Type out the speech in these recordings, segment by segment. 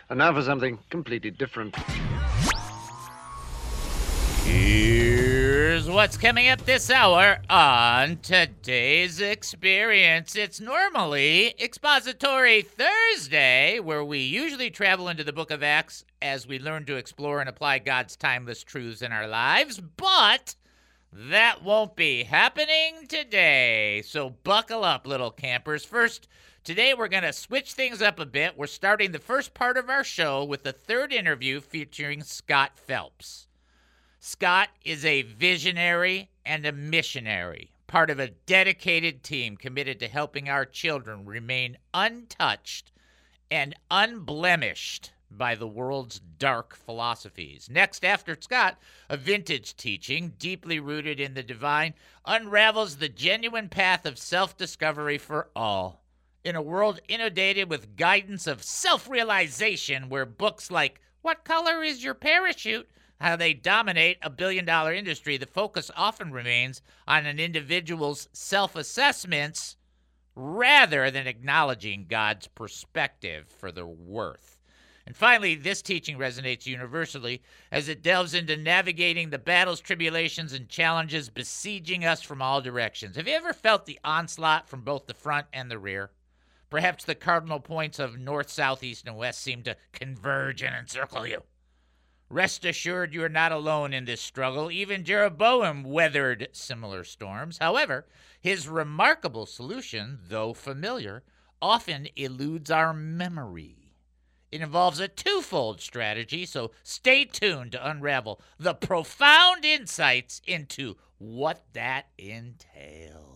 And now for something completely different. Here's what's coming up this hour on Today's Experience. It's normally Expository Thursday, where we usually travel into the book of Acts as we learn to explore and apply God's timeless truths in our lives, but that won't be happening today. So buckle up, little campers. First, today we're going to switch things up a bit. We're starting the first part of our show with the third interview featuring Scott Phelps. Scott is a visionary and a missionary, part of a dedicated team committed to helping our children remain untouched and unblemished by the world's dark philosophies. Next, after Scott, a vintage teaching deeply rooted in the divine unravels the genuine path of self-discovery for all. In a world inundated with guidance of self-realization, where books like What Color is Your Parachute? How they dominate a billion-dollar industry, the focus often remains on an individual's self-assessments rather than acknowledging God's perspective for their worth. And finally, this teaching resonates universally as it delves into navigating the battles, tribulations, and challenges besieging us from all directions. Have you ever felt the onslaught from both the front and the rear? Perhaps the cardinal points of north, south, east, and west seem to converge and encircle you. Rest assured you are not alone in this struggle. Even Jeroboam weathered similar storms. However, his remarkable solution, though familiar, often eludes our memory. It involves a twofold strategy, so stay tuned to unravel the profound insights into what that entails.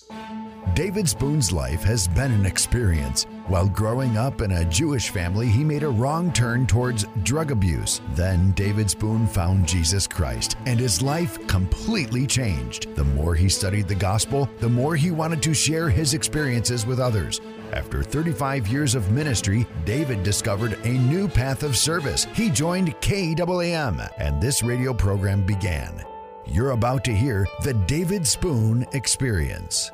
David Spoon's life has been an experience. While growing up in a Jewish family, he made a wrong turn towards drug abuse. Then David Spoon found Jesus Christ, and his life completely changed. The more he studied the gospel, the more he wanted to share his experiences with others. After 35 years of ministry, David discovered a new path of service. He joined KAAM, and this radio program began. You're about to hear the David Spoon Experience.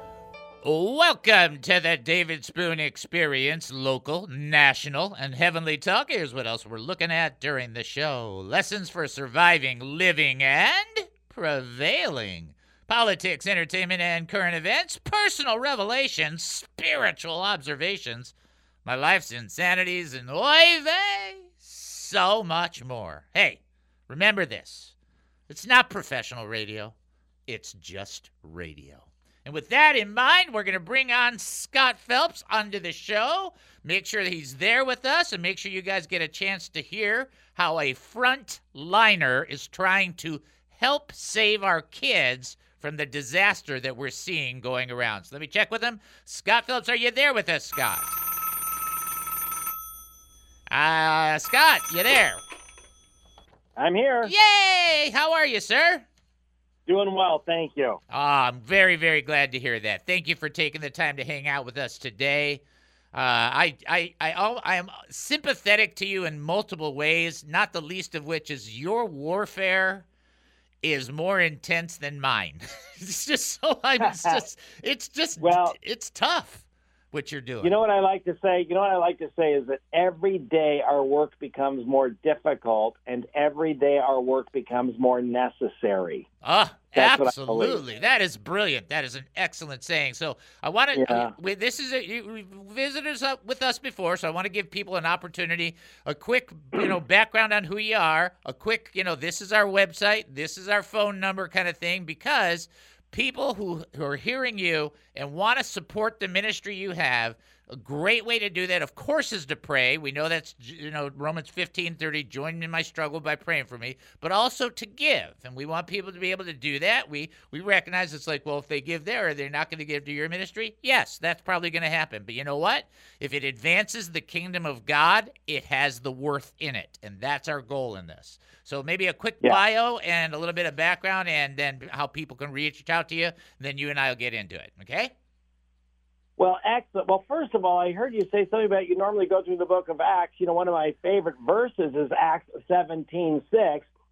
Welcome to the David Spoon Experience, local, national, and heavenly talk. Here's what else we're looking at during the show. Lessons for surviving, living, and prevailing. Politics, entertainment, and current events. Personal revelations, spiritual observations. My life's insanities, and oy vey, so much more. Hey, remember this. It's not professional radio. It's just radio. And with that in mind, we're going to bring on Scott Phelps onto the show. Make sure that he's there with us, and make sure you guys get a chance to hear how a frontliner is trying to help save our kids from the disaster that we're seeing going around. So let me check with him. Scott Phelps, are you there with us, Scott? Scott, you there? I'm here. Yay! How are you, sir? Doing well, thank you. I'm very, very glad to hear that. Thank you for taking the time to hang out with us today. I am sympathetic to you in multiple ways, not the least of which is your warfare is more intense than mine. It's just so it's tough what you're doing. You know what I like to say? Is that every day our work becomes more difficult, and every day our work becomes more necessary. Absolutely. That is brilliant. That is an excellent saying. So I want to, you visited with us before, so I want to give people an opportunity, a quick, background on who you are, a quick, this is our website, this is our phone number kind of thing, because people who are hearing you and want to support the ministry you have, a great way to do that, of course, is to pray. We know that's, Romans 15:30, join me in my struggle by praying for me, but also to give. And we want people to be able to do that. We recognize it's like, well, if they give there, are they not going to give to your ministry? Yes, that's probably going to happen. But you know what? If it advances the kingdom of God, it has the worth in it. And that's our goal in this. So maybe a quick bio and a little bit of background, and then how people can reach out to you. And then you and I will get into it. Okay? Well, excellent. Well, first of all, I heard you say something about you normally go through the book of Acts. One of my favorite verses is Acts 17:6.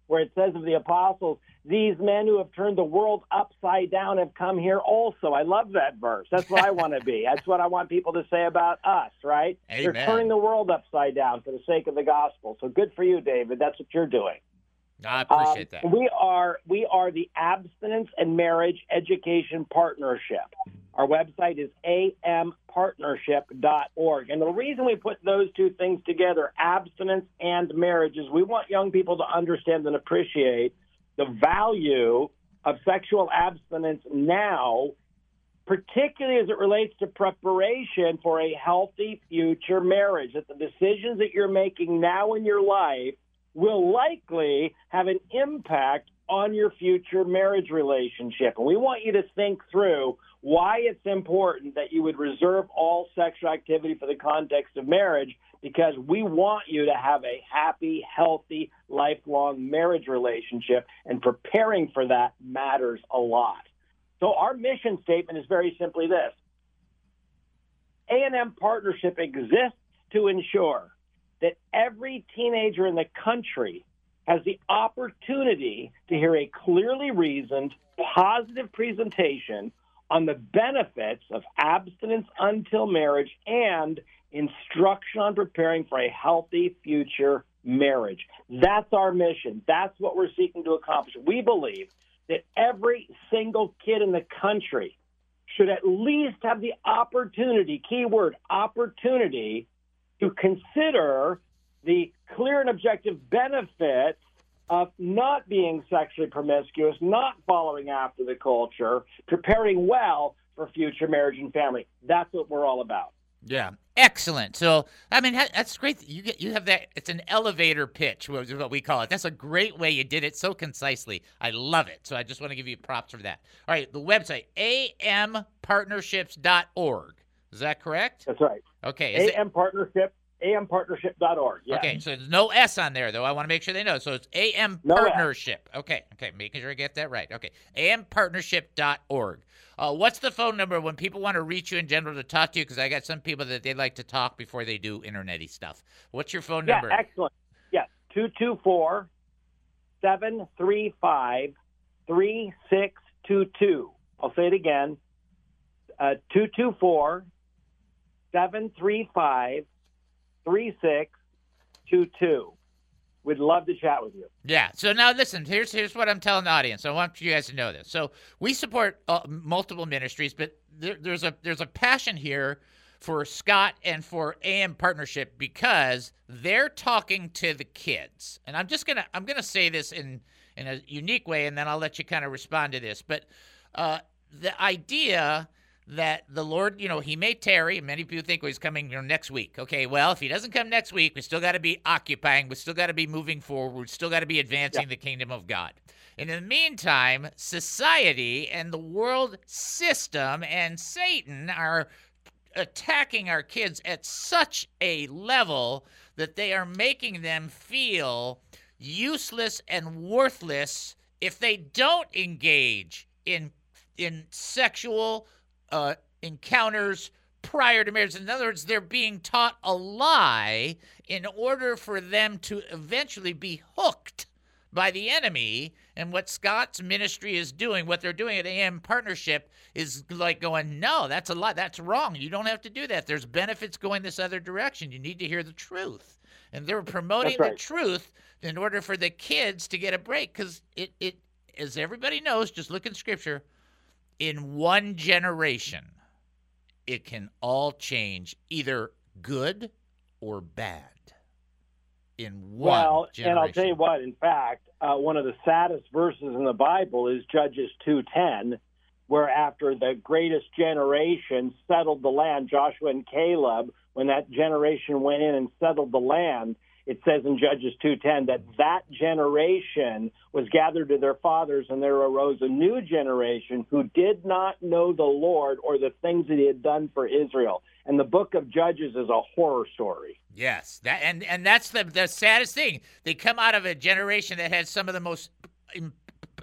where it says of the apostles, these men who have turned the world upside down have come here also. I love that verse. That's what I want to be. That's what I want people to say about us, right? Amen. They're turning the world upside down for the sake of the gospel. So good for you, David. That's what you're doing. I appreciate that. We are the Abstinence and Marriage Education Partnership. Our website is ampartnership.org. And the reason we put those two things together, abstinence and marriage, is we want young people to understand and appreciate the value of sexual abstinence now, particularly as it relates to preparation for a healthy future marriage, that the decisions that you're making now in your life will likely have an impact on your future marriage relationship. And we want you to think through why it's important that you would reserve all sexual activity for the context of marriage, because we want you to have a happy, healthy, lifelong marriage relationship, and preparing for that matters a lot. So our mission statement is very simply this. A&M Partnership exists to ensure that every teenager in the country has the opportunity to hear a clearly reasoned, positive presentation on the benefits of abstinence until marriage and instruction on preparing for a healthy future marriage. That's our mission. That's what we're seeking to accomplish. We believe that every single kid in the country should at least have the opportunity, keyword, opportunity, to consider the clear and objective benefits of not being sexually promiscuous, not following after the culture, preparing well for future marriage and family. That's what we're all about. Yeah, excellent. So, I mean, that's great. You have that. It's an elevator pitch, is what we call it. That's a great way you did it so concisely. I love it. So I just want to give you props for that. All right, the website, ampartnerships.org. Is that correct? That's right. Okay. ampartnership.org. Yes. Okay, so there's no S on there, though. I want to make sure they know. So it's AM Partnership. Okay, making sure I get that right. Okay, ampartnership.org. What's the phone number when people want to reach you in general to talk to you? Because I got some people that they like to talk before they do internet-y stuff. What's your phone number? Yeah, excellent. Yes, 224-735-3622. I'll say it again. 224-735-3622. We'd love to chat with you. Yeah. So now listen, here's what I'm telling the audience. I want you guys to know this. So we support multiple ministries, but there's a passion here for Scott and for AM Partnership because they're talking to the kids. And I'm gonna say this in a unique way, and then I'll let you kind of respond to this. But the idea that the Lord, he may tarry. Many people think he's coming next week. Okay, well, if he doesn't come next week, we still got to be occupying. We still got to be moving forward. We still got to be advancing the kingdom of God. And in the meantime, society and the world system and Satan are attacking our kids at such a level that they are making them feel useless and worthless if they don't engage in sexual encounters prior to marriage. In other words, they're being taught a lie in order for them to eventually be hooked by the enemy. And what Scott's ministry is doing, what they're doing at AM Partnership, is like going, no, that's a lie. That's wrong. You don't have to do that. There's benefits going this other direction. You need to hear the truth. And they're promoting the truth in order for the kids to get a break. Because it, as everybody knows, just look in Scripture, in one generation, it can all change, either good or bad. In one generation. And I'll tell you what, in fact, one of the saddest verses in the Bible is Judges 2:10, where after the greatest generation settled the land, Joshua and Caleb, when that generation went in and settled the land, it says in Judges 2:10 that generation was gathered to their fathers, and there arose a new generation who did not know the Lord or the things that he had done for Israel. And the book of Judges is a horror story. Yes, and that's the saddest thing. They come out of a generation that had some of the most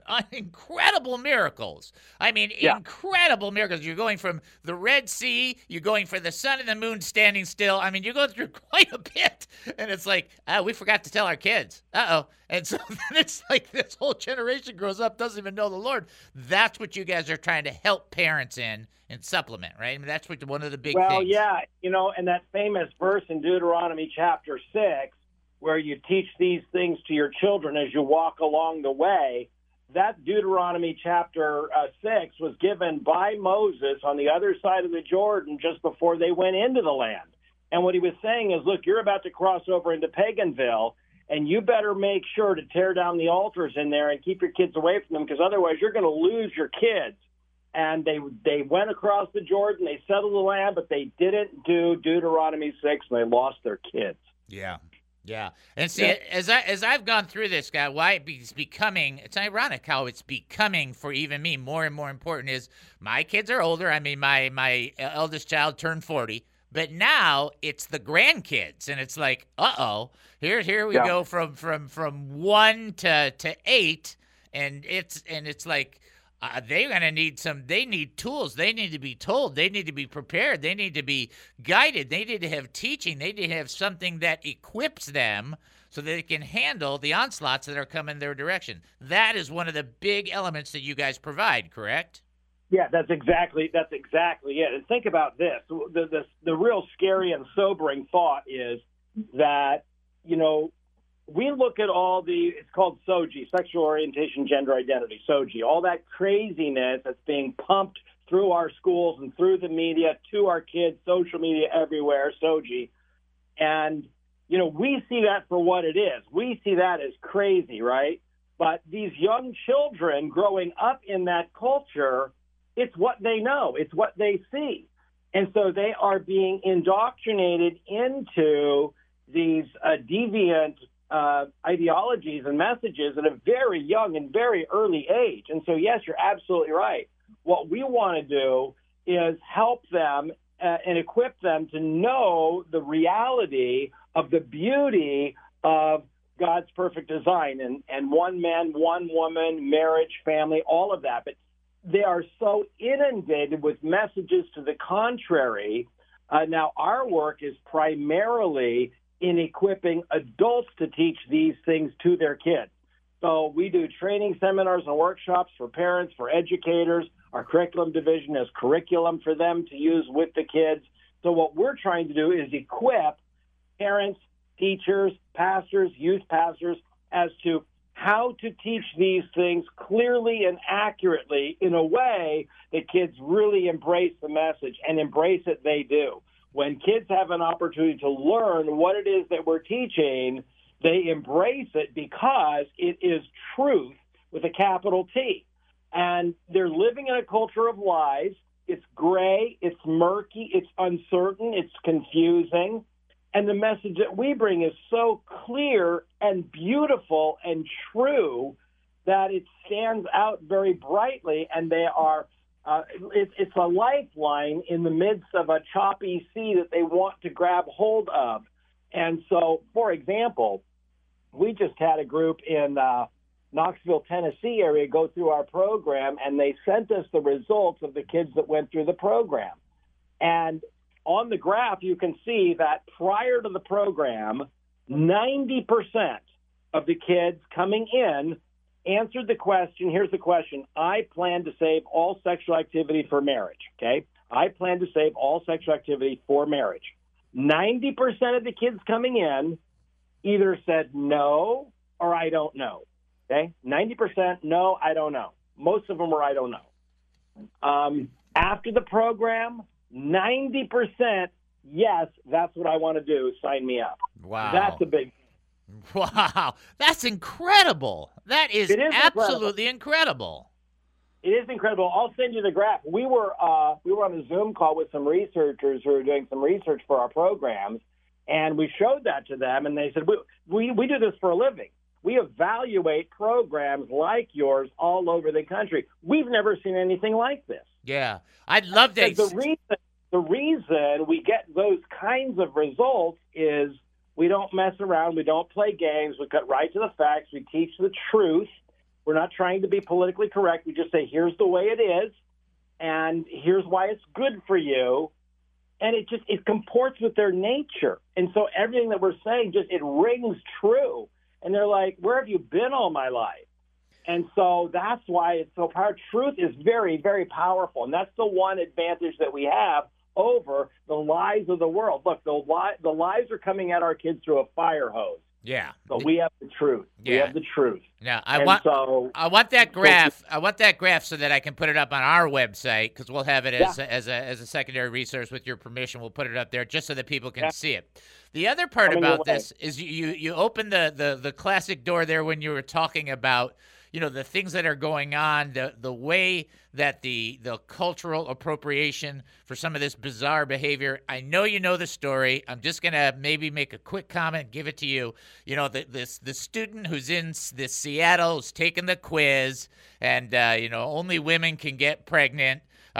incredible miracles. I mean, incredible miracles. You're going from the Red Sea, you're going for the sun and the moon standing still. I mean, you're going through quite a bit. And it's like, we forgot to tell our kids. Uh-oh. And so then it's like this whole generation grows up, doesn't even know the Lord. That's what you guys are trying to help parents in and supplement, right? I mean, that's one of the big things. Well, yeah, and that famous verse in Deuteronomy chapter 6, where you teach these things to your children as you walk along the way, that Deuteronomy chapter 6 was given by Moses on the other side of the Jordan just before they went into the land. And what he was saying is, look, you're about to cross over into Paganville, and you better make sure to tear down the altars in there and keep your kids away from them, because otherwise you're going to lose your kids. And they went across the Jordan, they settled the land, but they didn't do Deuteronomy 6, and they lost their kids. Yeah. Yeah. And see, as I've gone through this, guy, why it's becoming, it's ironic how it's becoming for even me more and more important is my kids are older. I mean, my eldest child turned 40. But now it's the grandkids, and it's like, here we go from 1 to 8, and it's like they're gonna need they need tools, they need to be told, they need to be prepared, they need to be guided, they need to have teaching, they need to have something that equips them so that they can handle the onslaughts that are coming their direction. That is one of the big elements that you guys provide, correct? Yeah, that's exactly it. And think about this. The real scary and sobering thought is that, we look at all it's called SOGI, sexual orientation, gender identity, SOGI, all that craziness that's being pumped through our schools and through the media to our kids, social media everywhere, SOGI. And, we see that for what it is. We see that as crazy, right? But these young children growing up in that culture, it's what they know. It's what they see. And so they are being indoctrinated into these deviant ideologies and messages at a very young and very early age. And so, yes, you're absolutely right. What we want to do is help them and equip them to know the reality of the beauty of God's perfect design and one man, one woman, marriage, family, all of that. But they are so inundated with messages to the contrary. Now, our work is primarily in equipping adults to teach these things to their kids. So we do training seminars and workshops for parents, for educators. Our curriculum division has curriculum for them to use with the kids. So what we're trying to do is equip parents, teachers, pastors, youth pastors as to how to teach these things clearly and accurately in a way that kids really embrace the message, and embrace it they do. When kids have an opportunity to learn what it is that we're teaching, they embrace it because it is truth with a capital T. And they're living in a culture of lies. It's gray, it's murky, it's uncertain, it's confusing. And the message that we bring is so clear and beautiful and true that it stands out very brightly, and they are it's a lifeline in the midst of a choppy sea that they want to grab hold of. And so, for example, we just had a group in Knoxville, Tennessee area go through our program, and they sent us the results of the kids that went through the program. And on the graph, you can see that prior to the program, 90% of the kids coming in answered the question. Here's the question. I plan to save all sexual activity for marriage, okay? I plan to save all sexual activity for marriage. 90% of the kids coming in either said no or I don't know, okay? 90% no, I don't know. Most of them were I don't know. After the program, 90% yes, that's what I want to do. Sign me up. Wow. That's a big. Wow. That's incredible. That is absolutely incredible. It is incredible. I'll send you the graph. We were on a Zoom call with some researchers who are doing some research for our programs, and we showed that to them, and they said, we do this for a living. We evaluate programs like yours all over the country. We've never seen anything like this. Yeah. I'd love to. The reason we get those kinds of results is we don't mess around. We don't play games. We cut right to the facts. We teach the truth. We're not trying to be politically correct. We just say, here's the way it is, and here's why it's good for you. And it comports with their nature. And so everything that we're saying, it rings true. And they're like, where have you been all my life? And so that's why it's so powerful. Truth is very, very powerful. And that's the one advantage that we have over the lies of the world. Look, the lies are coming at our kids through a fire hose. Yeah. But we have the truth. Yeah. We have the truth. Now, I want that graph. I want that graph so that I can put it up on our website, because we'll have it as a secondary resource. With your permission, we'll put it up there just so that people can see it. The other part about this is you opened the classic door there when you were talking about, the things that are going on, the way that the cultural appropriation for some of this bizarre behavior. I know you know the story. I'm just going to maybe make a quick comment, give it to you. The student who's in this Seattle who's taking the quiz, and, only women can get pregnant.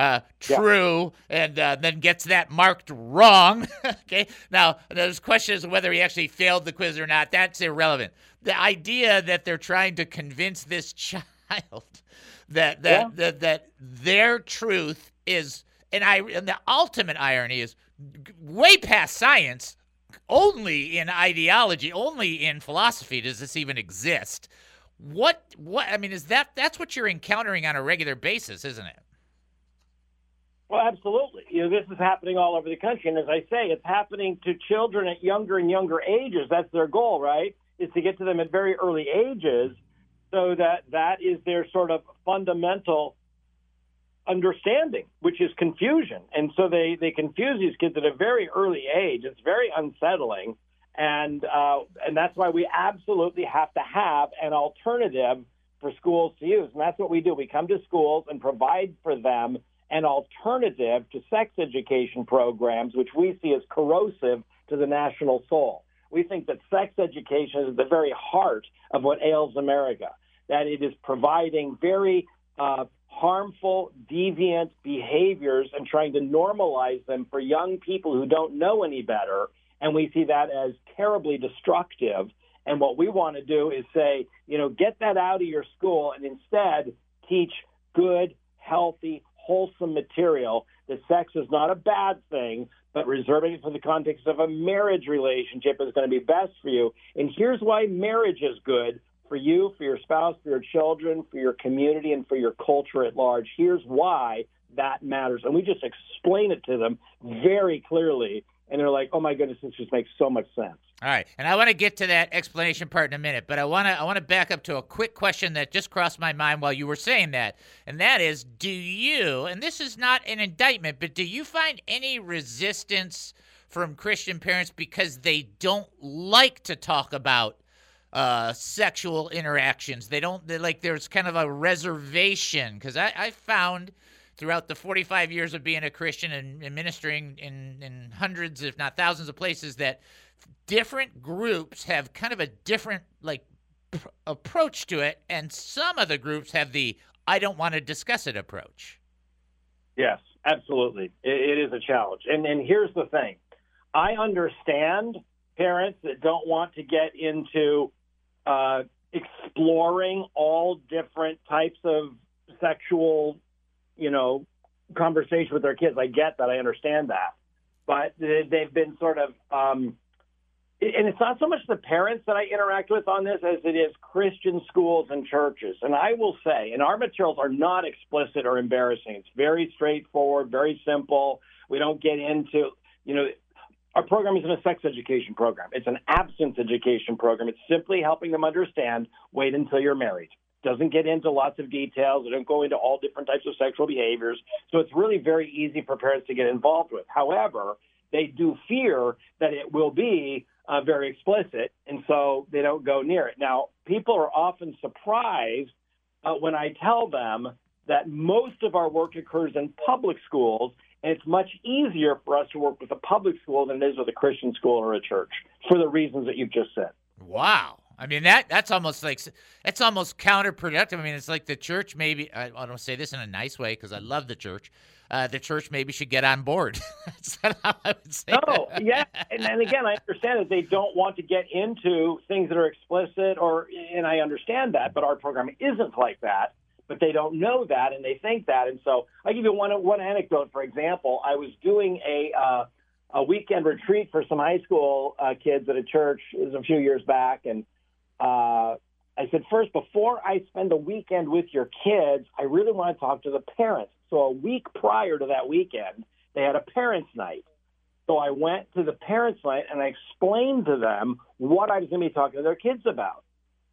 True, and then gets that marked wrong. Okay, now there's questions of whether he actually failed the quiz or not. That's irrelevant. The idea that they're trying to convince this child that their truth is, and the ultimate irony is way past science. Only in ideology, only in philosophy does this even exist. What I mean is that's what you're encountering on a regular basis, isn't it? Well, absolutely. This is happening all over the country. And as I say, it's happening to children at younger and younger ages. That's their goal, right, is to get to them at very early ages, so that is their sort of fundamental understanding, which is confusion. And so they confuse these kids at a very early age. It's very unsettling. And that's why we absolutely have to have an alternative for schools to use. And that's what we do. We come to schools and provide for them an alternative to sex education programs, which we see as corrosive to the national soul. We think that sex education is at the very heart of what ails America, that it is providing very harmful, deviant behaviors and trying to normalize them for young people who don't know any better. And we see that as terribly destructive. And what we want to do is say, get that out of your school and instead teach good, healthy, wholesome material, that sex is not a bad thing, but reserving it for the context of a marriage relationship is going to be best for you. And here's why marriage is good for you, for your spouse, for your children, for your community, and for your culture at large. Here's why that matters. And we just explain it to them very clearly. And they're like, oh, my goodness, this just makes so much sense. All right. And I want to get to that explanation part in a minute, but I want to back up to a quick question that just crossed my mind while you were saying that. And that is, do you, and this is not an indictment, but do you find any resistance from Christian parents because they don't like to talk about sexual interactions? There's kind of a reservation, because I found throughout the 45 years of being a Christian and ministering in hundreds, if not thousands of places, that different groups have kind of a different approach to it, and some of the groups have the I don't want to discuss it approach. Yes, absolutely. It is a challenge. And here's the thing. I understand parents that don't want to get into exploring all different types of sexual conversation with their kids. I get that. I understand that. But they've been sort of, and it's not so much the parents that I interact with on this as it is Christian schools and churches. And I will say, and our materials are not explicit or embarrassing. It's very straightforward, very simple. We don't get into, our program isn't a sex education program. It's an abstinence education program. It's simply helping them understand, wait until you're married. Doesn't get into lots of details. It doesn't go into all different types of sexual behaviors. So it's really very easy for parents to get involved with. However, they do fear that it will be very explicit, and so they don't go near it. Now, people are often surprised when I tell them that most of our work occurs in public schools, and it's much easier for us to work with a public school than it is with a Christian school or a church, for the reasons that you've just said. Wow. I mean, that's almost counterproductive. I mean, it's like the church maybe, I don't say this in a nice way because I love the church. The church maybe should get on board. That's not how I would say No, that. yeah. And again, I understand that they don't want to get into things that are explicit and I understand that, but our program isn't like that. But they don't know that and they think that. And so I give you one anecdote, for example. I was doing a weekend retreat for some high school kids at a church. It was a few years back. And I said, first, before I spend a weekend with your kids, I really want to talk to the parents. So a week prior to that weekend, they had a parents' night. So I went to the parents' night and I explained to them what I was going to be talking to their kids about.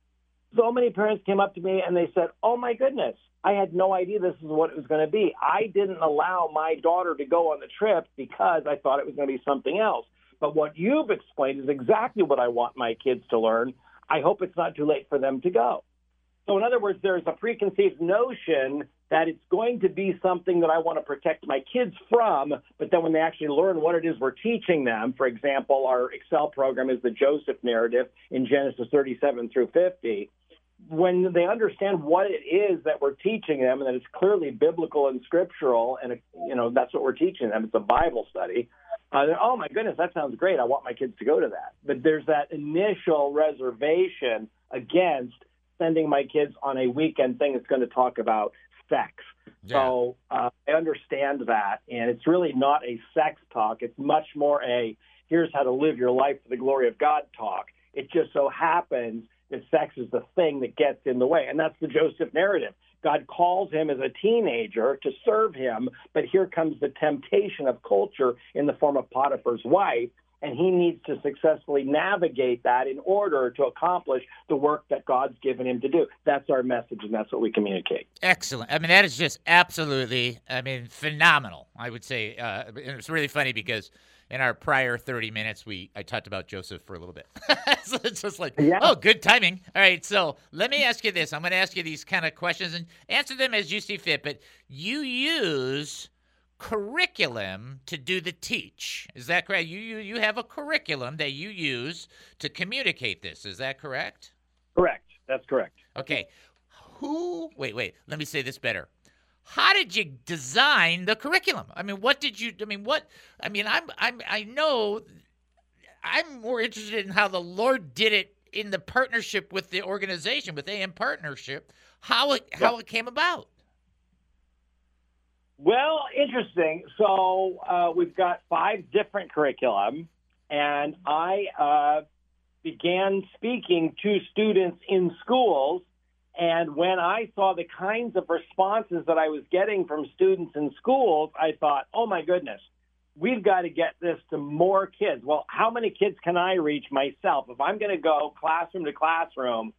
So many parents came up to me and they said, oh, my goodness, I had no idea this is what it was going to be. I didn't allow my daughter to go on the trip because I thought it was going to be something else. But what you've explained is exactly what I want my kids to learn. I hope it's not too late for them to go. So in other words, there's a preconceived notion that it's going to be something that I want to protect my kids from, but then when they actually learn what it is we're teaching them, for example, our Excel program is the Joseph narrative in Genesis 37 through 50. When they understand what it is that we're teaching them and that it's clearly biblical and scriptural, and that's what we're teaching them, it's a Bible study, oh, my goodness, that sounds great. I want my kids to go to that. But there's that initial reservation against sending my kids on a weekend thing that's going to talk about sex. Yeah. So I understand that, and it's really not a sex talk. It's much more a here's how to live your life for the glory of God talk. It just so happens that sex is the thing that gets in the way, and that's the Joseph narrative. God calls him as a teenager to serve him, but here comes the temptation of culture in the form of Potiphar's wife, and he needs to successfully navigate that in order to accomplish the work that God's given him to do. That's our message, and that's what we communicate. Excellent. I mean, that is just absolutely, phenomenal, I would say. And it's really funny because in our prior 30 minutes, I talked about Joseph for a little bit. So it's just like, Oh, good timing. All right, so let me ask you this. I'm going to ask you these kind of questions and answer them as you see fit, but you use curriculum to do the teach. Is that correct? You have a curriculum that you use to communicate this. Is that correct? Correct. That's correct. Okay. Wait, let me say this better. How did you design the curriculum? I know I'm more interested in how the Lord did it in the partnership with the organization, with AM Partnership, how it came about. Well, interesting. So we've got 5 different curriculum, and I began speaking to students in schools. And when I saw the kinds of responses that I was getting from students in schools, I thought, oh, my goodness, we've got to get this to more kids. Well, how many kids can I reach myself? If I'm going to go classroom to classroom,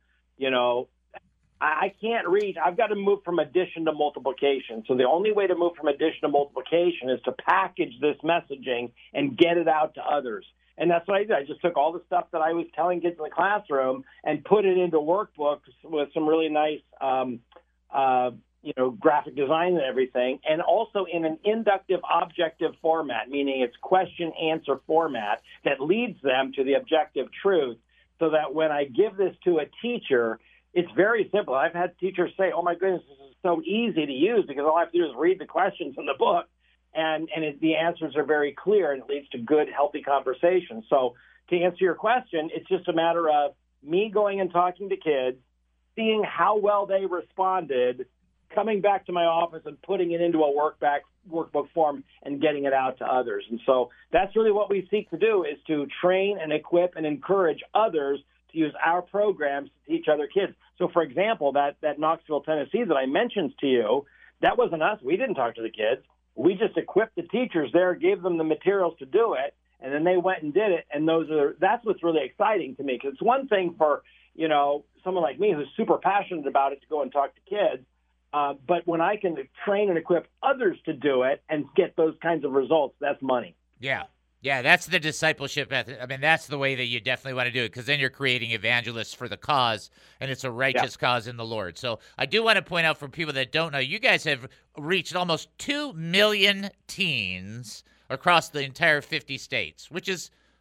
I can't reach. I've got to move from addition to multiplication. So the only way to move from addition to multiplication is to package this messaging and get it out to others. And that's what I did. I just took all the stuff that I was telling kids in the classroom and put it into workbooks with some really nice, graphic design and everything, and also in an inductive objective format, meaning it's question-answer format that leads them to the objective truth, so that when I give this to a teacher, it's very simple. I've had teachers say, oh, my goodness, this is so easy to use because all I have to do is read the questions in the book. And the answers are very clear, and it leads to good, healthy conversation. So to answer your question, it's just a matter of me going and talking to kids, seeing how well they responded, coming back to my office and putting it into a workbook form and getting it out to others. And so that's really what we seek to do, is to train and equip and encourage others to use our programs to teach other kids. So, for example, that Knoxville, Tennessee that I mentioned to you, that wasn't us. We didn't talk to the kids. We just equipped the teachers there, gave them the materials to do it, and then they went and did it. And that's what's really exciting to me, because it's one thing for, someone like me who's super passionate about it to go and talk to kids. But when I can train and equip others to do it and get those kinds of results, that's money. Yeah, that's the discipleship method. I mean, that's the way that you definitely want to do it, because then you're creating evangelists for the cause, and it's a righteous cause in the Lord. So I do want to point out for people that don't know, you guys have reached almost 2 million teens across the entire 50 states, which is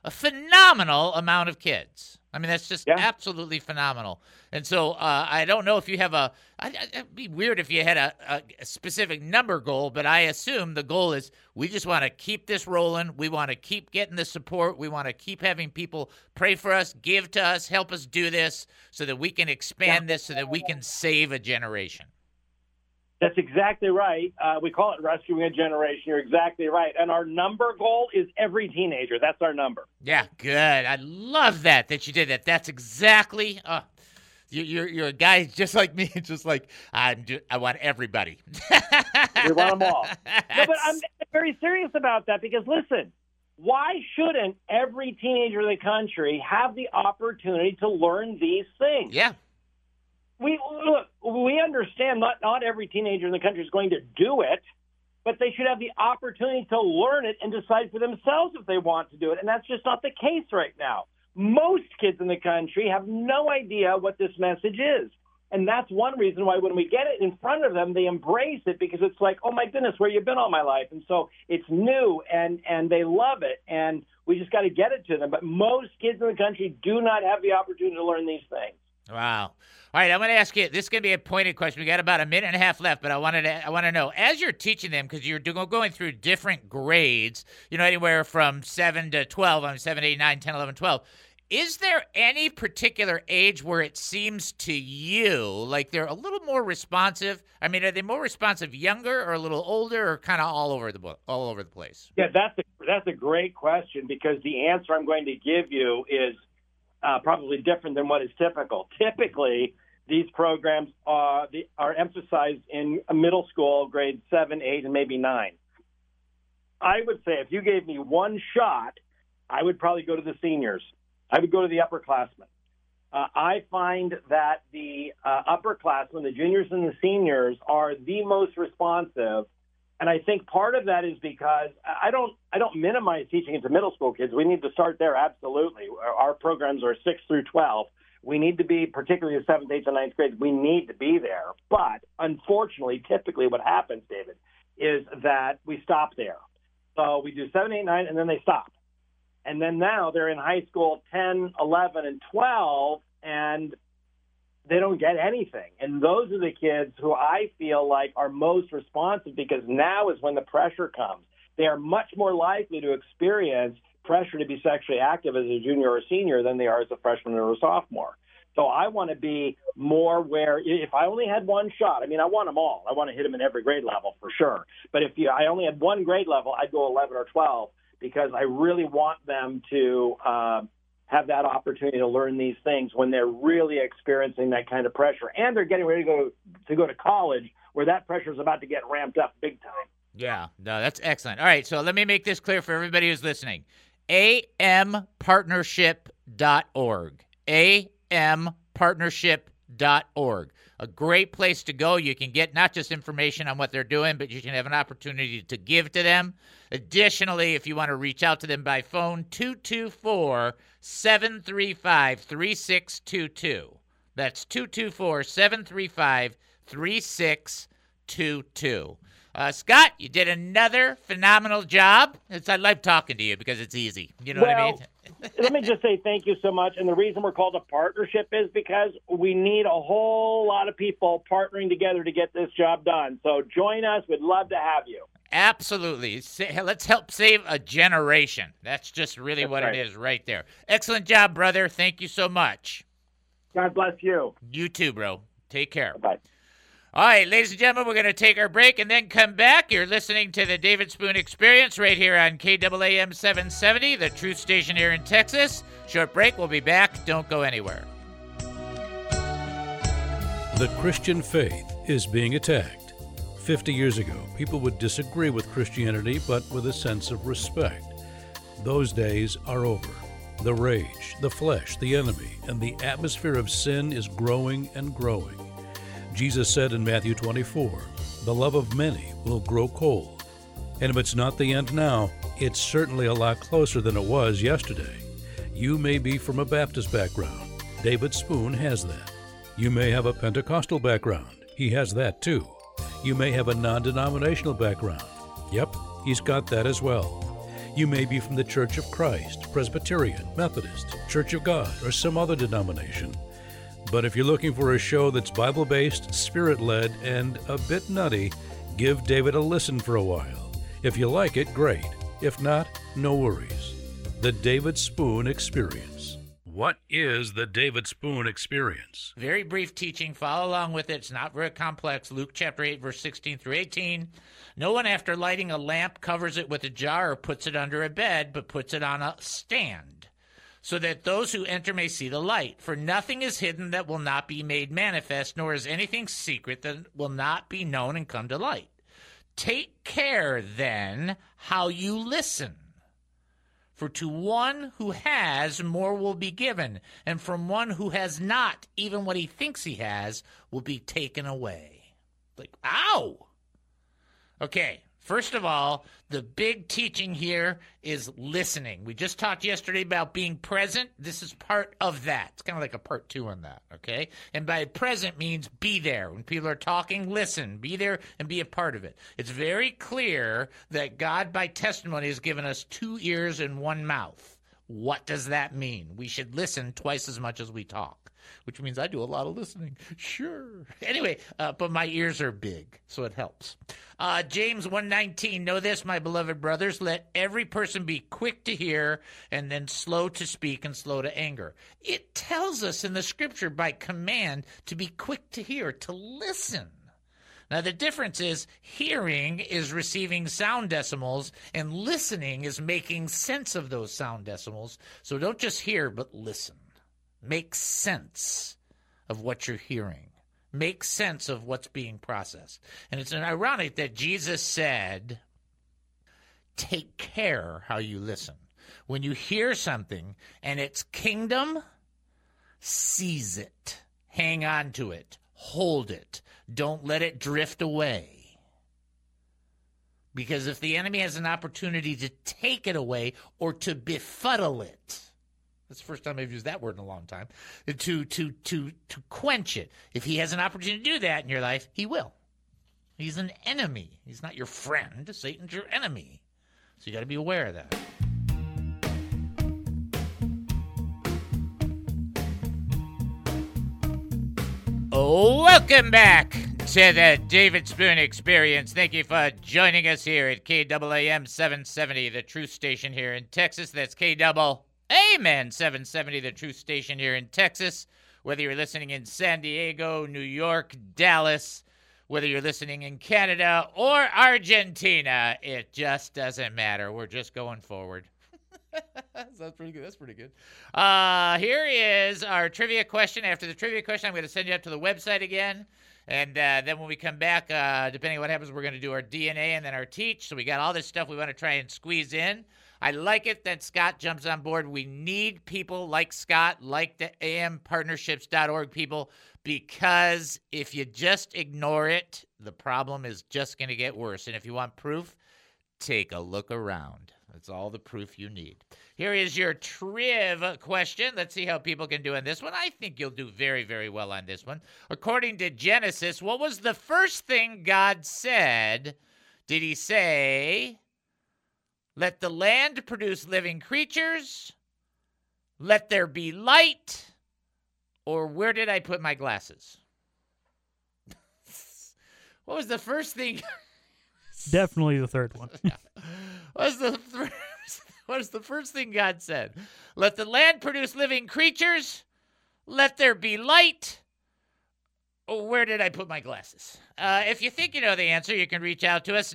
a phenomenal amount of kids. I mean, that's just absolutely phenomenal. And so I don't know if you have it'd be weird if you had a specific number goal, but I assume the goal is we just want to keep this rolling. We want to keep getting the support. We want to keep having people pray for us, give to us, help us do this so that we can expand this, so that we can save a generation. That's exactly right. We call it rescuing a generation. You're exactly right. And our number goal is every teenager. That's our number. Yeah, good. I love that you did that. That's exactly. You're a guy just like me. Just like I want everybody. We want them all. No, but I'm very serious about that because listen, why shouldn't every teenager in the country have the opportunity to learn these things? Yeah. We understand not every teenager in the country is going to do it, but they should have the opportunity to learn it and decide for themselves if they want to do it. And that's just not the case right now. Most kids in the country have no idea what this message is. And that's one reason why when we get it in front of them, they embrace it because it's like, oh, my goodness, where you been all my life? And so it's new and they love it. And we just got to get it to them. But most kids in the country do not have the opportunity to learn these things. Wow. All right, I'm going to ask you, this is going to be a pointed question. We got about a minute and a half left, but I want to know, as you're teaching them, because you're going through different grades, anywhere from 7 to 12, 7, 8, 9, 10, 11, 12, is there any particular age where it seems to you like they're a little more responsive? I mean, are they more responsive younger or a little older or kind of all over the place? Yeah, that's a great question because the answer I'm going to give you is probably different than what is typical. Typically, these programs are emphasized in middle school, grades 7, 8, and maybe 9. I would say if you gave me one shot, I would probably go to the seniors. I would go to the upperclassmen. I find that the upperclassmen, the juniors and the seniors, are the most responsive. And I think part of that is because I don't minimize teaching it to middle school kids. We need to start there, absolutely. Our programs are 6 through 12. We need to be, particularly the 7th, 8th, and 9th grades, we need to be there. But unfortunately, typically what happens, David, is that we stop there. So we do 7, 8, 9, and then they stop. And then now they're in high school 10, 11, and 12, and they don't get anything. And those are the kids who I feel like are most responsive because now is when the pressure comes. They are much more likely to experience pressure to be sexually active as a junior or senior than they are as a freshman or a sophomore. So I want to be more where if I only had one shot, I mean, I want them all. I want to hit them in every grade level for sure. But if I only had one grade level, I'd go 11 or 12 because I really want them to have that opportunity to learn these things when they're really experiencing that kind of pressure. And they're getting ready to go to college where that pressure is about to get ramped up big time. Yeah, no, that's excellent. All right, so let me make this clear for everybody who's listening. ampartnership.org. ampartnership.org. A great place to go. You can get not just information on what they're doing, but you can have an opportunity to give to them. Additionally, if you want to reach out to them by phone, 224-735-3622. That's 224-735-3622. Scott, you did another phenomenal job. I love talking to you because it's easy. You know what I mean? Let me just say thank you so much. And the reason we're called a partnership is because we need a whole lot of people partnering together to get this job done. So join us. We'd love to have you. Absolutely. Let's help save a generation. That's just really what it is right there. Excellent job, brother. Thank you so much. God bless you. You too, bro. Take care. Bye. All right, ladies and gentlemen, we're going to take our break and then come back. You're listening to the David Spoon Experience right here on KAAM 770, the truth station here in Texas. Short break. We'll be back. Don't go anywhere. The Christian faith is being attacked. 50 years ago, people would disagree with Christianity, but with a sense of respect. Those days are over. The rage, the flesh, the enemy, and the atmosphere of sin is growing and growing. Jesus said in Matthew 24, the love of many will grow cold. And if it's not the end now, it's certainly a lot closer than it was yesterday. You may be from a Baptist background. David Spoon has that. You may have a Pentecostal background. He has that too. You may have a non-denominational background. Yep, he's got that as well. You may be from the Church of Christ, Presbyterian, Methodist, Church of God, or some other denomination. But if you're looking for a show that's Bible-based, Spirit-led, and a bit nutty, give David a listen for a while. If you like it, great. If not, no worries. The David Spoon Experience. What is the David Spoon Experience? Very brief teaching. Follow along with it. It's not very complex. Luke chapter 8, verse 16 through 18. No one, after lighting a lamp, covers it with a jar or puts it under a bed, but puts it on a stand, so that those who enter may see the light. For nothing is hidden that will not be made manifest, nor is anything secret that will not be known and come to light. Take care, then, how you listen. For to one who has, more will be given, and from one who has not, even what he thinks he has will be taken away. Like, ow! Okay, first of all, the big teaching here is listening. We just talked yesterday about being present. This is part of that. It's kind of like a part 2 on that, okay? And by present means be there. When people are talking, listen. Be there and be a part of it. It's very clear that God, by testimony, has given us 2 ears and 1 mouth. What does that mean? We should listen twice as much as we talk, which means I do a lot of listening. Sure. Anyway, but my ears are big, so it helps. James 1:19, know this, my beloved brothers, let every person be quick to hear and then slow to speak and slow to anger. It tells us in the scripture by command to be quick to hear, to listen. Now, the difference is hearing is receiving sound decimals and listening is making sense of those sound decimals. So don't just hear, but listen. Make sense of what you're hearing. Make sense of what's being processed. And it's ironic that Jesus said, take care how you listen. When you hear something and it's kingdom, seize it. Hang on to it. Hold it. Don't let it drift away. Because if the enemy has an opportunity to take it away or to befuddle it, that's the first time I've used that word in a long time, to quench it. If he has an opportunity to do that in your life, he will. He's an enemy. He's not your friend. Satan's your enemy. So you got to be aware of that. Welcome back to the David Spoon Experience. Thank you for joining us here at KAAM 770, the truth station here in Texas. That's KAAM 770, the truth station here in Texas. Whether you're listening in San Diego, New York, Dallas, whether you're listening in Canada or Argentina, it just doesn't matter. We're just going forward. That's pretty good. That's pretty good. Here is our trivia question. After the trivia question, I'm going to send you up to the website again. And then when we come back, depending on what happens, we're going to do our DNA and then our teach. So we got all this stuff we want to try and squeeze in. I like it that Scott jumps on board. We need people like Scott, like the ampartnerships.org people, because if you just ignore it, the problem is just going to get worse. And if you want proof, take a look around. That's all the proof you need. Here is your triv question. Let's see how people can do on this one. I think you'll do very, very well on this one. According to Genesis, what was the first thing God said? Did he say, let the land produce living creatures, let there be light, or where did I put my glasses? What was the first thing? Definitely the third one. What was the first thing God said? Let the land produce living creatures. Let there be light. Oh, where did I put my glasses? If you think you know the answer, you can reach out to us,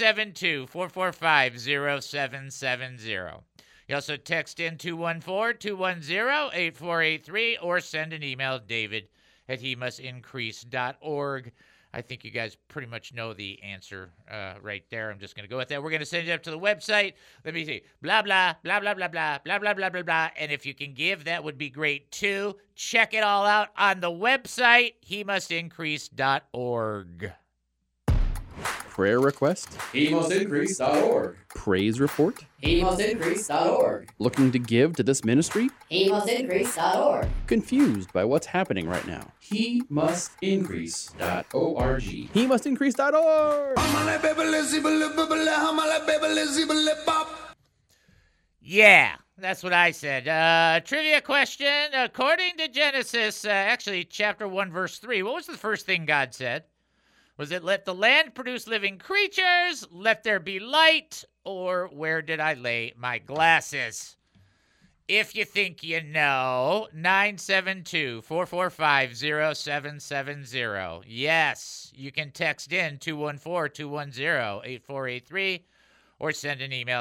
972-445-0770. You also text in 214-210-8483 or send an email, david@hemustincrease.org. I think you guys pretty much know the answer right there. I'm just going to go with that. We're going to send you up to the website. Let me see. Blah, blah, blah, blah, blah, blah, blah, blah, blah, blah, blah. And if you can give, that would be great, too. Check it all out on the website, hemustincrease.org. Prayer request? HeMustIncrease.org. Praise report? HeMustIncrease.org. Looking to give to this ministry? HeMustIncrease.org. Confused by what's happening right now? HeMustIncrease.org. HeMustIncrease.org. Yeah, that's what I said. Trivia question. According to Genesis, actually, chapter 1, verse 3, what was the first thing God said? Was it let the land produce living creatures, let there be light, or where did I lay my glasses? If you think you know, 972-445-0770. Yes, you can text in 214-210-8483 or send an email,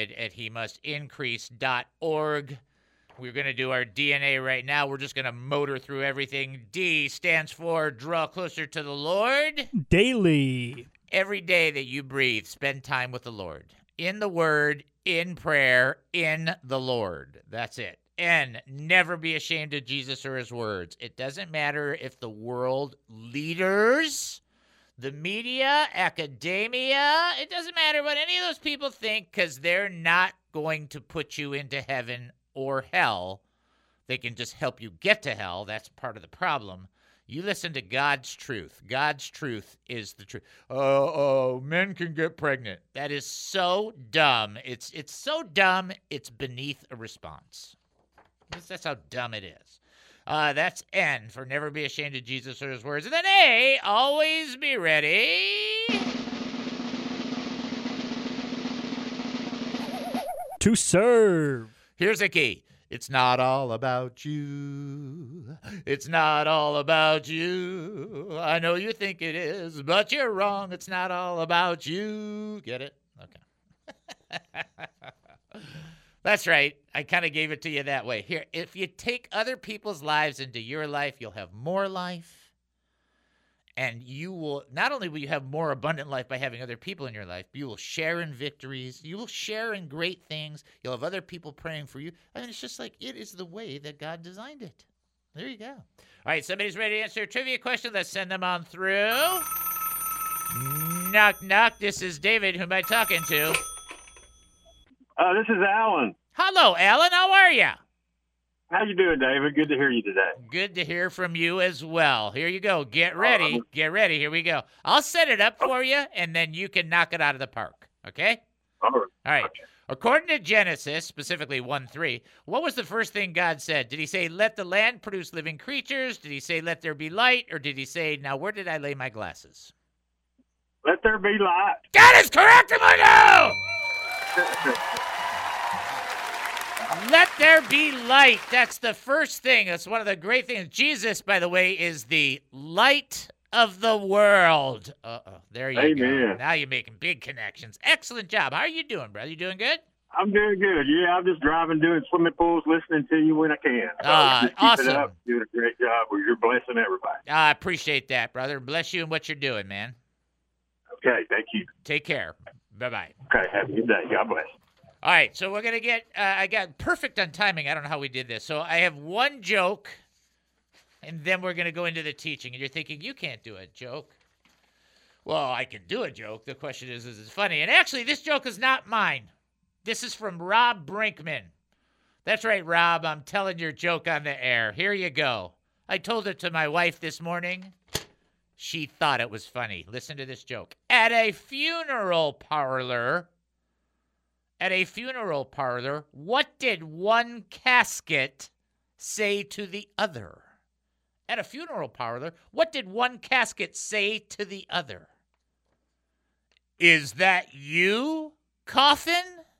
david@hemustincrease.org. We're going to do our DNA right now. We're just going to motor through everything. D stands for draw closer to the Lord. Daily. Every day that you breathe, spend time with the Lord. In the Word, in prayer, in the Lord. That's it. N, never be ashamed of Jesus or his words. It doesn't matter if the world leaders, the media, academia, it doesn't matter what any of those people think, because they're not going to put you into heaven or hell. They can just help you get to hell. That's part of the problem. You listen to God's truth. God's truth is the truth. Men can get pregnant. That is so dumb. It's so dumb, it's beneath a response. That's how dumb it is. That's N for never be ashamed of Jesus or his words. And then A, always be ready To serve. Here's a key. It's not all about you. It's not all about you. I know you think it is, but you're wrong. It's not all about you. Get it? Okay. That's right. I kind of gave it to you that way. Here, if you take other people's lives into your life, you'll have more life. And you will, not only will you have more abundant life by having other people in your life, but you will share in victories. You will share in great things. You'll have other people praying for you. I mean, it's just like it is the way that God designed it. There you go. All right, somebody's ready to answer a trivia question. Let's send them on through. Knock, knock. This is David. Who am I talking to? This is Alan. Hello, Alan. How are you? How you doing, David? Good to hear you today. Good to hear from you as well. Here you go. Get ready. Get ready. Here we go. I'll set it up for you, and then you can knock it out of the park. Okay? All right. All right. Okay. According to Genesis, specifically 1:3, what was the first thing God said? Did he say, let the land produce living creatures? Did he say, let there be light? Or did he say, now where did I lay my glasses? Let there be light. That is correct, Emilio! Let there be light. That's the first thing. That's one of the great things. Jesus, by the way, is the light of the world. There you go. Now you're making big connections. Excellent job. How are you doing, brother? You doing good? I'm doing good. Yeah, I'm just driving, doing swimming pools, listening to you when I can. So just keep awesome. it up. Doing a great job. You're blessing everybody. I appreciate that, brother. Bless you and what you're doing, man. Okay, thank you. Take care. Bye-bye. Okay, have a good day. God bless. All right, so we're going to get, I got perfect on timing. I don't know how we did this. So I have one joke, and then we're going to go into the teaching. And you're thinking, you can't do a joke. Well, I can do a joke. The question is it funny? And actually, this joke is not mine. This is from Rob Brinkman. That's right, Rob. I'm telling your joke on the air. Here you go. I told it to my wife this morning. She thought it was funny. Listen to this joke. At a funeral parlor, what did one casket say to the other? At a funeral parlor, what did one casket say to the other? Is that you, coffin?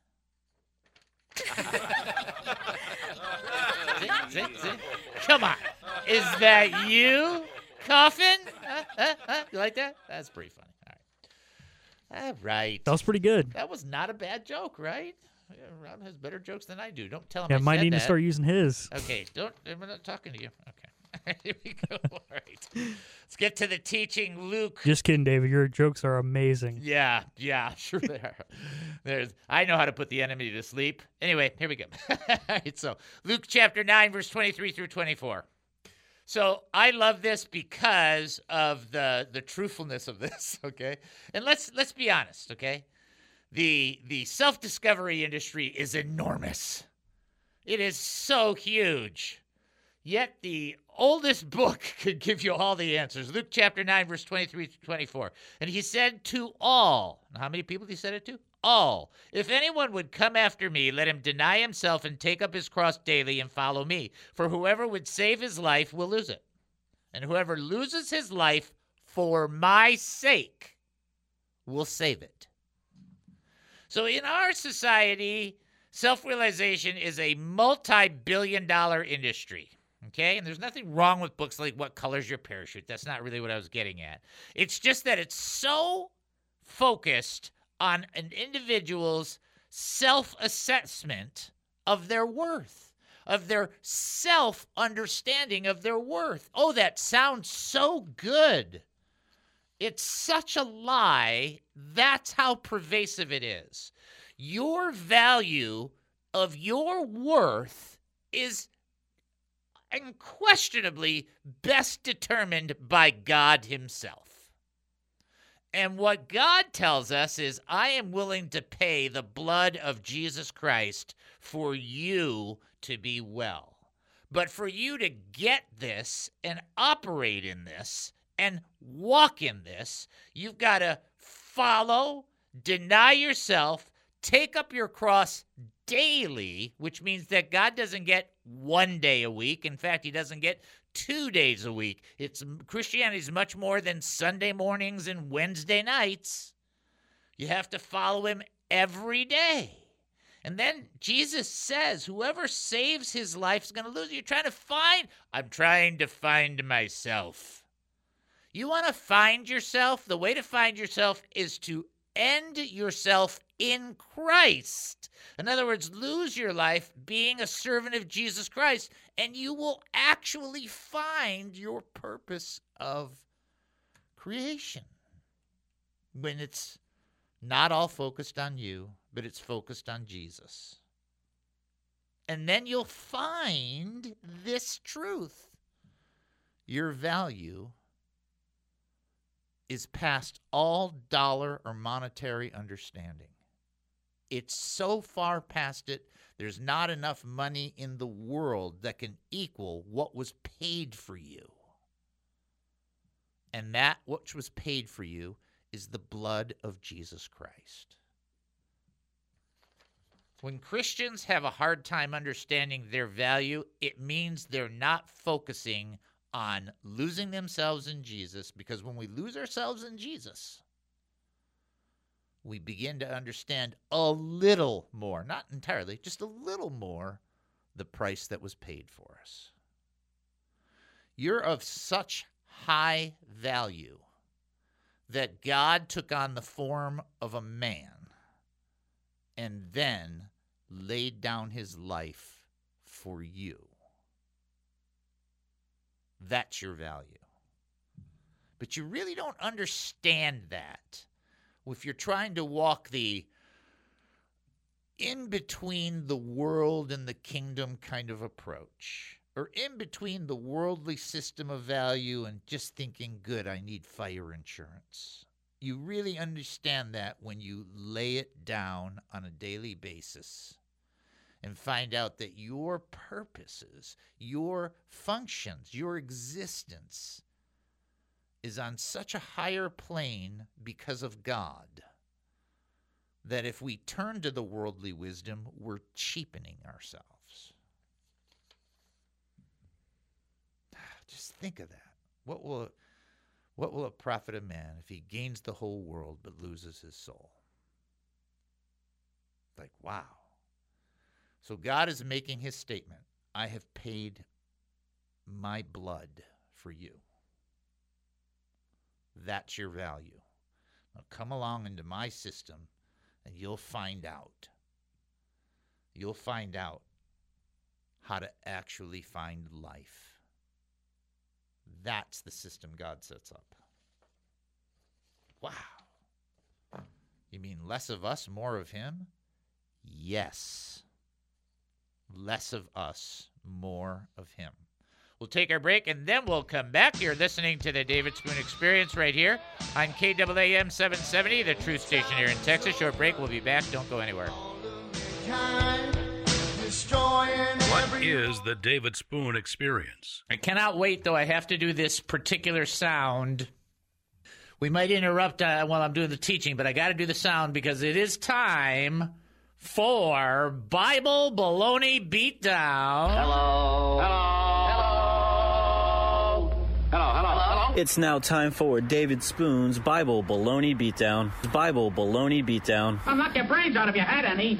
Come on. Is that you, coffin? You like that? That's pretty funny. All right. That was pretty good. That was not a bad joke, right? Yeah, Rob has better jokes than I do. Don't tell him Yeah, I might said need that. to start using his. Okay, I'm not talking to you. Okay. Here we go. All right. Let's get to the teaching, Luke. Just kidding, David. Your jokes are amazing. Yeah, sure they are. I know how to put the enemy to sleep. Anyway, here we go. All right, so Luke chapter 9, verse 23 through 24. So I love this because of the truthfulness of this, okay? And let's be honest, okay? The self-discovery industry is enormous. It is so huge. Yet the oldest book could give you all the answers. Luke chapter 9, verse 23 to 24. And he said to all. Now, how many people he said it to? all. If anyone would come after me, let him deny himself and take up his cross daily and follow me. For whoever would save his life will lose it. And whoever loses his life for my sake will save it. So in our society, self-realization is a multi-billion-dollar industry. Okay? And there's nothing wrong with books like What Color's Your Parachute. That's not really what I was getting at. It's just that it's so focused on an individual's self-assessment of their worth, of their self-understanding of their worth. Oh, that sounds so good. It's such a lie. That's how pervasive it is. Your value of your worth is unquestionably best determined by God himself. And what God tells us is, I am willing to pay the blood of Jesus Christ for you to be well. But for you to get this and operate in this and walk in this, you've got to follow, deny yourself, take up your cross daily, which means that God doesn't get 1 day a week. In fact, he doesn't get 2 days a week. Christianity is much more than Sunday mornings and Wednesday nights. You have to follow him every day. And then Jesus says, whoever saves his life is going to lose it. I'm trying to find myself. You want to find yourself? The way to find yourself is to end yourself in Christ. In other words, lose your life being a servant of Jesus Christ, and you will actually find your purpose of creation when it's not all focused on you, but it's focused on Jesus. And then you'll find this truth. Your value is past all dollar or monetary understanding. It's so far past it, there's not enough money in the world that can equal what was paid for you. And that which was paid for you is the blood of Jesus Christ. When Christians have a hard time understanding their value, it means they're not focusing on losing themselves in Jesus, because when we lose ourselves in Jesus, we begin to understand a little more, not entirely, just a little more, the price that was paid for us. You're of such high value that God took on the form of a man and then laid down his life for you. That's your value. But you really don't understand that if you're trying to walk the in between the world and the kingdom kind of approach, or in between the worldly system of value and just thinking, good, I need fire insurance. You really understand that when you lay it down on a daily basis and find out that your purposes, your functions, your existence is on such a higher plane because of God that if we turn to the worldly wisdom, we're cheapening ourselves. Just think of that. What will it profit a man if he gains the whole world but loses his soul? Like, wow. So God is making his statement, I have paid my blood for you. That's your value. Now come along into my system and you'll find out. You'll find out how to actually find life. That's the system God sets up. Wow. You mean less of us, more of him? Yes. Less of us, more of him. We'll take our break, and then we'll come back. You're listening to the David Spoon Experience right here on KAAM 770, the truth station here in Texas. Short break. We'll be back. Don't go anywhere. What is the David Spoon Experience? I cannot wait, though. I have to do this particular sound, We might interrupt while I'm doing the teaching, but I got to do the sound because it is time for Bible Baloney Beatdown. Hello. It's now time for David Spoon's Bible Baloney Beatdown. Bible Baloney Beatdown. I'll knock your brains out if you had any.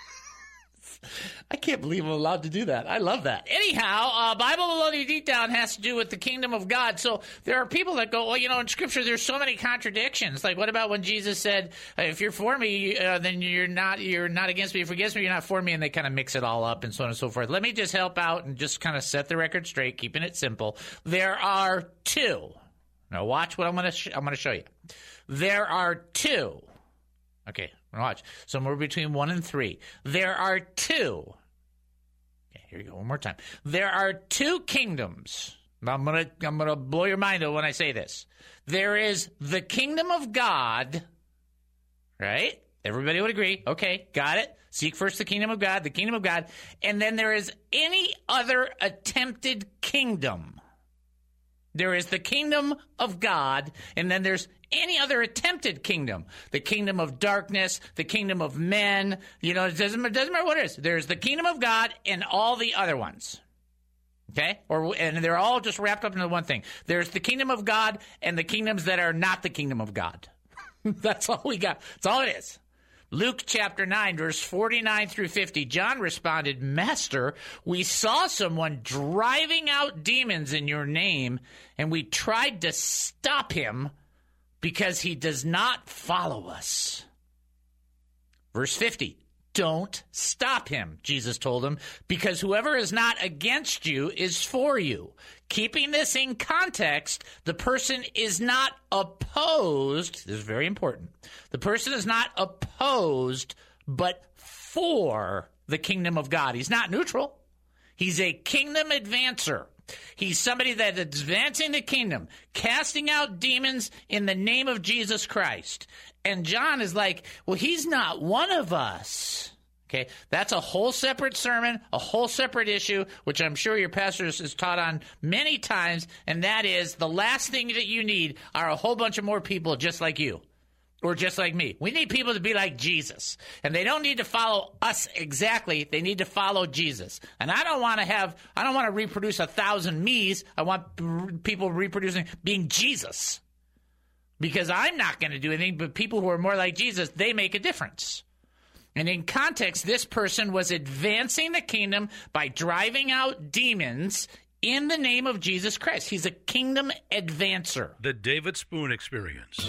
I can't believe I'm allowed to do that. I love that. Anyhow, Bible Baloney Beatdown has to do with the kingdom of God. So there are people that go, well, in Scripture there's so many contradictions. Like, what about when Jesus said, if you're for me, then you're not against me. If you're against me, you're not for me. And they kind of mix it all up and so on and so forth. Let me just help out and just kind of set the record straight, keeping it simple. There are two. Now watch what I'm going to show you. There are two. Okay, watch. Somewhere between 1 and 3. There are two. Okay, here you go. One more time. There are two kingdoms. I'm gonna blow your mind when I say this. There is the kingdom of God, right? Everybody would agree. Okay, got it. Seek first the kingdom of God, and then there is any other attempted kingdom. There is the kingdom of God, and then there's any other attempted kingdom. The kingdom of darkness, the kingdom of men. It doesn't matter what it is. There's the kingdom of God and all the other ones. Okay? And they're all just wrapped up into one thing. There's the kingdom of God and the kingdoms that are not the kingdom of God. That's all we got. That's all it is. Luke chapter 9, verse 49 through 50, John responded, Master, we saw someone driving out demons in your name, and we tried to stop him because he does not follow us. Verse 50, don't stop him, Jesus told him, because whoever is not against you is for you. Keeping this in context, the person is not opposed. This is very important. The person is not opposed, but for the kingdom of God. He's not neutral. He's a kingdom advancer. He's somebody that's advancing the kingdom, casting out demons in the name of Jesus Christ. And John is like, well, he's not one of us. Okay, that's a whole separate sermon, a whole separate issue, which I'm sure your pastor has taught on many times, and that is the last thing that you need are a whole bunch of more people just like you or just like me. We need people to be like Jesus, and they don't need to follow us exactly. They need to follow Jesus. And I don't want to reproduce 1,000 me's. I want people reproducing being Jesus, because I'm not going to do anything, but people who are more like Jesus, they make a difference. And in context, this person was advancing the kingdom by driving out demons in the name of Jesus Christ. He's a kingdom advancer. The David Spoon Experience.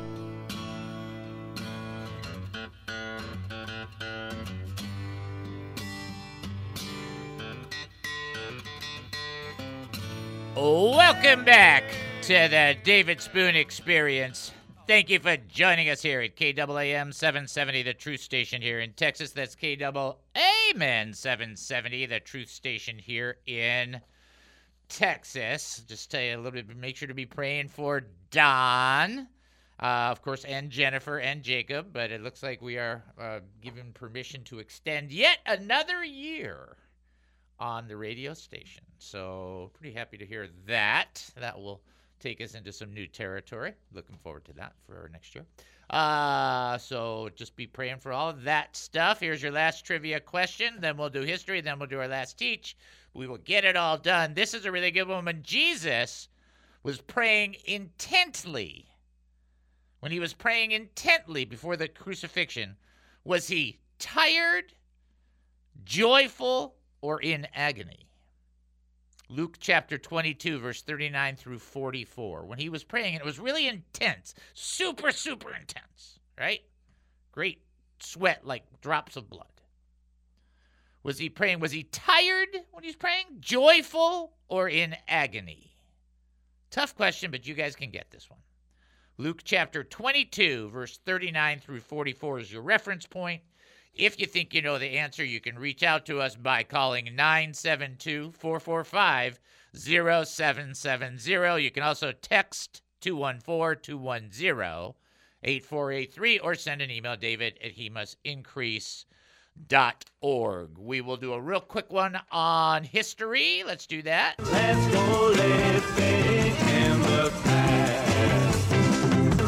Welcome back to the David Spoon Experience. Thank you for joining us here at KAAM 770, the truth station here in Texas. That's KAAM 770, the truth station here in Texas. Just tell you a little bit, make sure to be praying for Don, of course, and Jennifer and Jacob. But it looks like we are given permission to extend yet another year on the radio station. So pretty happy to hear that. That will take us into some new territory. Looking forward to that for next year. So just be praying for all of that stuff. Here's your last trivia question. Then we'll do history. Then we'll do our last teach. We will get it all done. This is a really good one. When Jesus was praying intently, when he was praying intently before the crucifixion, was he tired, joyful, or in agony? Luke chapter 22, verse 39 through 44. When he was praying, and it was really intense, super, super intense, right? Great sweat like drops of blood. Was he praying? Was he tired when he was praying? Joyful or in agony? Tough question, but you guys can get this one. Luke chapter 22, verse 39 through 44 is your reference point. If you think you know the answer, you can reach out to us by calling 972-445-0770. You can also text 214-210-8483 or send an email, david@hemustincrease.org. We will do a real quick one on history. Let's do that. Let's go living in the past.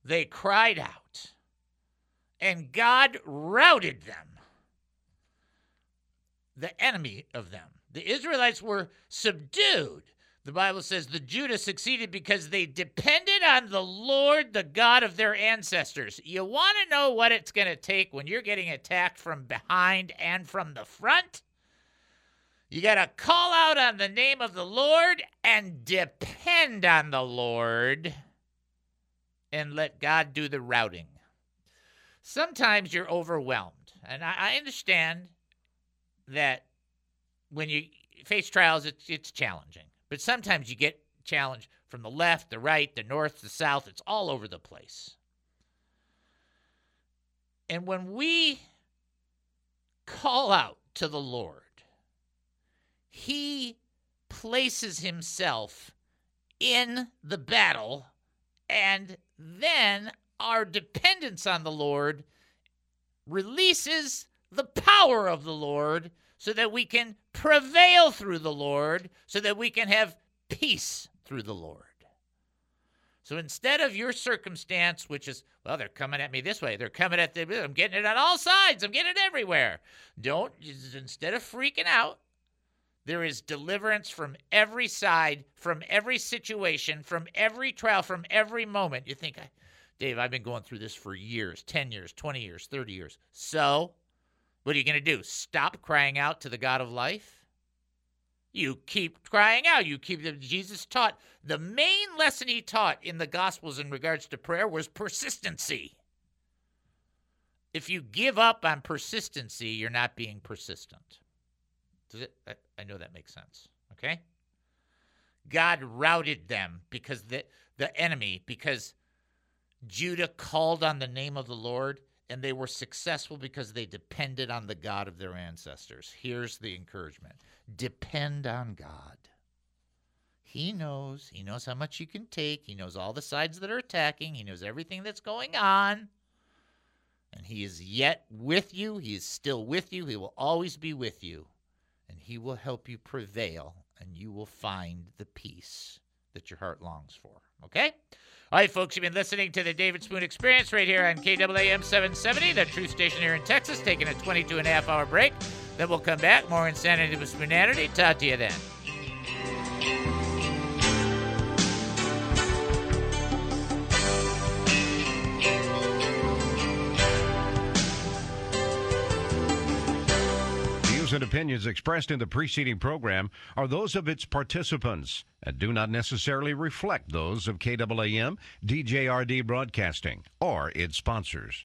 they cried out, and God routed them, the enemy of them. The Israelites were subdued. The Bible says the Judah succeeded because they depended on the Lord, the God of their ancestors. You want to know what it's going to take when you're getting attacked from behind and from the front? You got to call out on the name of the Lord and depend on the Lord and let God do the routing. Sometimes you're overwhelmed, and I understand that when you face trials, it's challenging. But sometimes you get challenged from the left, the right, the north, the south. It's all over the place. And when we call out to the Lord, he places himself in the battle, and then our dependence on the Lord releases the power of the Lord so that we can prevail through the Lord, so that we can have peace through the Lord. So instead of your circumstance, which is, well, they're coming at me this way, they're coming at the, I'm getting it on all sides, I'm getting it everywhere. Instead of freaking out, there is deliverance from every side, from every situation, from every trial, from every moment. You think, Dave, I've been going through this for years, 10 years, 20 years, 30 years. So what are you going to do? Stop crying out to the God of life? You keep crying out. Jesus taught, the main lesson he taught in the Gospels in regards to prayer was persistency. If you give up on persistency, you're not being persistent. Does it? I know that makes sense. Okay? God routed them because the enemy, because Judah called on the name of the Lord, and they were successful because they depended on the God of their ancestors. Here's the encouragement. Depend on God. He knows how much you can take. He knows all the sides that are attacking. He knows everything that's going on. And he is yet with you. He is still with you. He will always be with you. And he will help you prevail, and you will find the peace that your heart longs for. Okay? All right, folks, you've been listening to the David Spoon Experience right here on KAAM 770, the truth station here in Texas, taking a 22.5-hour break. Then we'll come back. More Insanity with Spoonanity. Talk to you then. And opinions expressed in the preceding program are those of its participants and do not necessarily reflect those of KAAM, DJRD Broadcasting, or its sponsors.